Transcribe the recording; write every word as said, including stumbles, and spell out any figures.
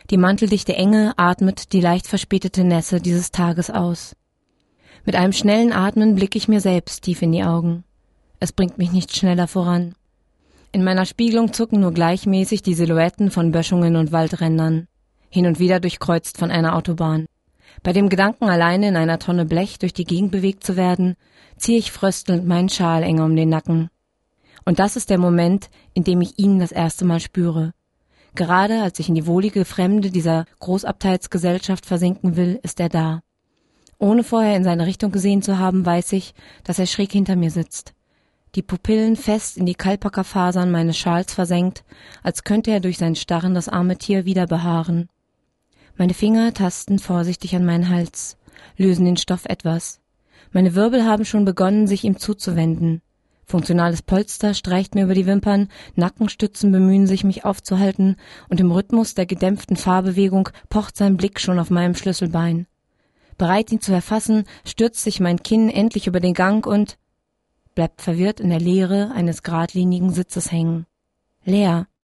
Die manteldichte Enge atmet die leicht verspätete Nässe dieses Tages aus. Mit einem schnellen Atmen blicke ich mir selbst tief in die Augen. Es bringt mich nicht schneller voran. In meiner Spiegelung zucken nur gleichmäßig die Silhouetten von Böschungen und Waldrändern, hin und wieder durchkreuzt von einer Autobahn. Bei dem Gedanken, alleine in einer Tonne Blech durch die Gegend bewegt zu werden, ziehe ich fröstelnd meinen Schal enger um den Nacken. Und das ist der Moment, in dem ich ihn das erste Mal spüre. Gerade als ich in die wohlige Fremde dieser Großabteilsgesellschaft versinken will, ist er da. Ohne vorher in seine Richtung gesehen zu haben, weiß ich, dass er schräg hinter mir sitzt. Die Pupillen fest in die Kalpakafasern meines Schals versenkt, als könnte er durch sein Starren das arme Tier wieder behaaren. Meine Finger tasten vorsichtig an meinen Hals, lösen den Stoff etwas. Meine Wirbel haben schon begonnen, sich ihm zuzuwenden. Funktionales Polster streicht mir über die Wimpern, Nackenstützen bemühen sich, mich aufzuhalten, und im Rhythmus der gedämpften Fahrbewegung pocht sein Blick schon auf meinem Schlüsselbein. Bereit, ihn zu erfassen, stürzt sich mein Kinn endlich über den Gang und bleibt verwirrt in der Leere eines geradlinigen Sitzes hängen. Leer.